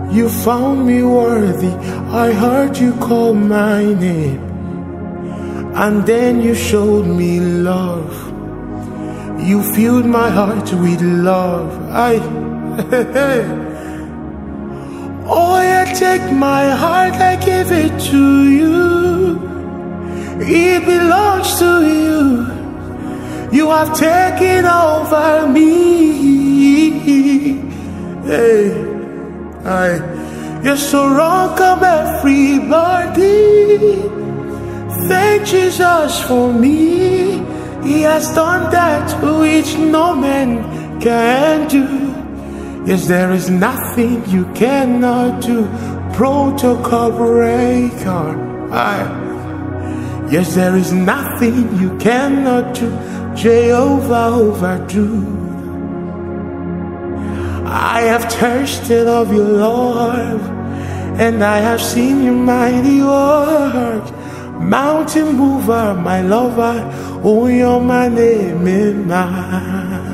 You found me worthy. I heard you call my name, and then you showed me love. You filled my heart with love. Oh yeah, take my heart, I give it to you. It belongs to you. You have taken over me. Hey. You're so welcome, everybody. Thank Jesus for me. He has done that which no man can do. Yes, there is nothing you cannot do. Protocol breaker. Yes, there is nothing you cannot do. Jehovah overdo. I have tasted of your love, and I have seen your mighty work. Mountain mover, my lover, oh, you're my name in mind.